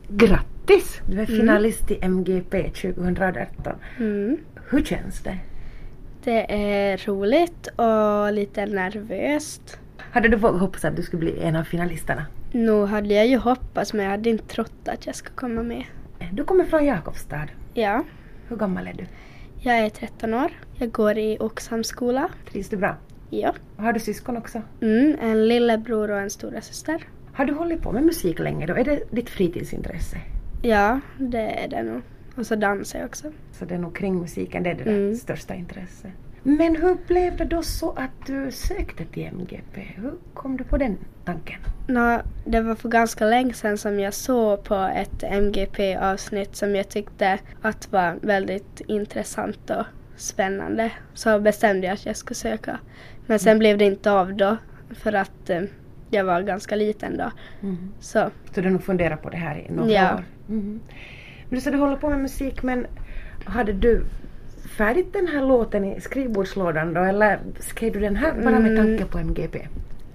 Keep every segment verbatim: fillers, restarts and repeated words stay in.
Grattis! Du är finalist i M G P tjugoarton. Mm. Hur känns det? Det är roligt och lite nervöst. Hade du hoppats att du skulle bli en av finalisterna? Nu hade jag ju hoppats, men jag hade inte trott att jag skulle komma med. Du kommer från Jakobstad. Ja. Hur gammal är du? Jag är tretton år. Jag går i Oxhamnsskola. Trivs du bra? Ja. Har du syskon också? Mm, en lillebror och en stora syster. Har du hållit på med musik länge då? Är det ditt fritidsintresse? Ja, det är det nog. Och så dansar jag också. Så det är nog kring musiken, det är det där Mm. största intresse. Men hur blev det då så att du sökte till M G P? Hur kom du på den tanken? Nå, det var för ganska länge sedan som jag såg på ett M G P-avsnitt som jag tyckte att var väldigt intressant och spännande. Så bestämde jag att jag skulle söka. Men sen mm. blev det inte av då, för att eh, jag var ganska liten då. Mm. Så. Så du nog funderar på det här i några ja. år? Mm. Men så du håller på med musik, men hade du färdigt den här låten i skrivbordslådan då, eller skrev du den här bara med tanke på M G P?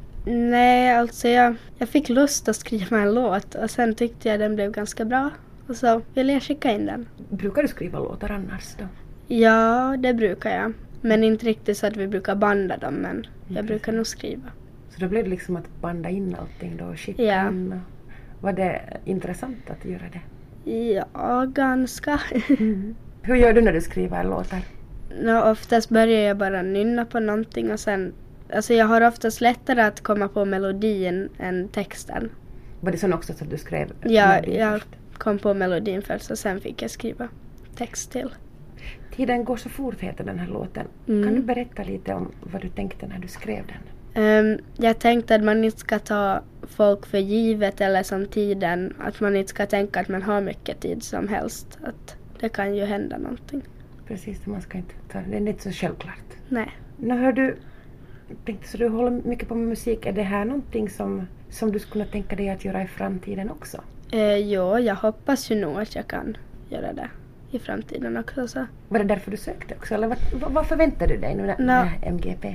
Nej, alltså jag, jag fick lust att skriva en låt och sen tyckte jag den blev ganska bra. Och så ville jag skicka in den. Brukar du skriva låtar annars då? Ja, det brukar jag. Men inte riktigt så att vi brukar banda dem, men jag Mm, brukar nog skriva. Så då blev det liksom att banda in allting då och skicka Ja. in. Var det intressant att göra det? Ja, ganska. Mm. Hur gör du när du skriver låtar? Nå, oftast börjar jag bara nynna på någonting och sen... Alltså jag har oftast lättare att komma på melodin än texten. Var det så också så att du skrev Ja, melodin jag först? kom på melodin först och sen fick jag skriva text till. Tiden går så fort heter den här låten. Mm. Kan du berätta lite om vad du tänkte när du skrev den? Um, jag tänkte att man inte ska ta folk för givet eller som tiden. Att man inte ska tänka att man har mycket tid som helst. Att det kan ju hända någonting. Precis, man ska inte ta det är inte så självklart. Nej. Nu hör du, tänkte så du håller mycket på med musik. Är det här någonting som, som du skulle tänka dig att göra i framtiden också? Uh, jo, jag hoppas ju nog att jag kan göra det i framtiden också. Så. Var det därför du sökte också? Eller vad, vad, vad förväntar du dig nu när, Nå. med M G P?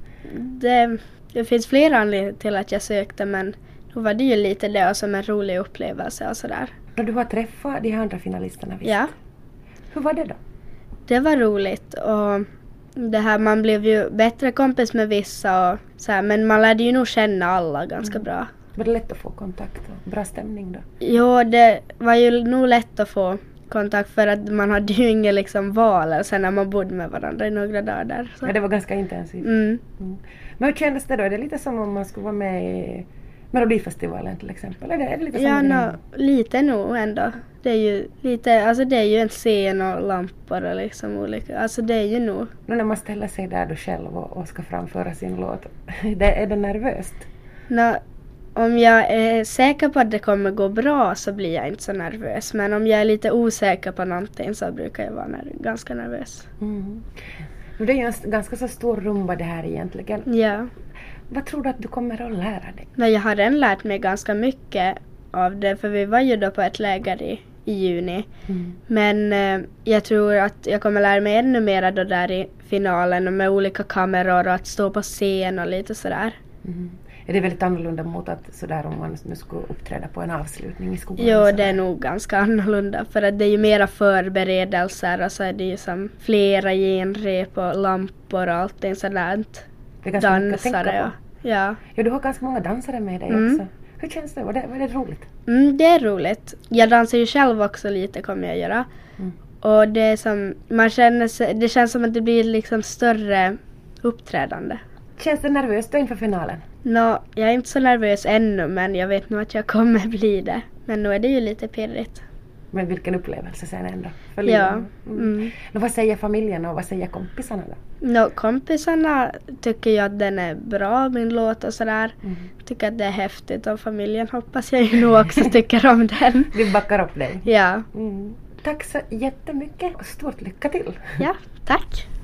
Det, det finns flera anledningar till att jag sökte, men då var det ju lite det som en rolig upplevelse och sådär. När du har träffat de andra finalisterna, visst? Ja. Hur var det då? Det var roligt och det här, man blev ju bättre kompis med vissa och så här, men man lärde ju nog känna alla ganska Mm. bra. Var det lätt att få kontakt och bra stämning då? Jo, det var ju nog lätt att få kontakt för att man hade ju inget liksom val sen när man bodde med varandra i några dagar där. Så. Ja, det var ganska intensivt. Mm. Mm. Men hur kändes det då? Är det lite som om man skulle vara med i Melodifestivalen till exempel? Är det, är det lite Ja, samma no, lite nog ändå. Det är ju lite, alltså det är ju en scen och lampor och liksom olika, alltså det är ju nog. Nu när man ställer sig där då själv och, och ska framföra sin låt, det, är det nervöst? No, om jag är säker på att det kommer gå bra så blir jag inte så nervös. Men om jag är lite osäker på någonting så brukar jag vara ner- ganska nervös. Mm. Det är ju en ganska så stor rumba det här egentligen. Ja. Vad tror du att du kommer att lära dig? Men jag har redan lärt mig ganska mycket av det. För vi var ju då på ett läger i, i juni. Mm. Men eh, jag tror att jag kommer lära mig ännu mer då där i finalen. Och med olika kameror och att stå på scen och lite sådär. Mm. Är det väldigt annorlunda mot att sådär om man nu skulle uppträda på en avslutning i skolan? Jo, det är nog ganska annorlunda. För att det är ju mera förberedelser och så är det ju som flera genrep och lampor och allting sådär. Det är ganska mycket att tänka Dansare. på. Och, ja. Ja, du har ganska många dansare med dig Mm. också. Hur känns det? Var det, var det roligt? Mm, det är roligt. Jag dansar ju själv också lite, kommer jag göra. Mm. Och det är som, man känner sig, det känns som att det blir liksom större uppträdande. Känns det nervöst då inför finalen? Nå, jag är inte så nervös ännu, men jag vet nog att jag kommer bli det. Men nu är det ju lite pirrigt. Men vilken upplevelse sen ändå. För Ja. livet. Mm. Mm. Och vad säger familjen och vad säger kompisarna då? Nå, kompisarna tycker ju att den är bra, min låt och sådär. Mm. Tycker att det är häftigt och familjen hoppas jag ju nog också tycker om den. Vi backar upp dig. Ja, Mm. Tack så jättemycket och stort lycka till. ja, tack.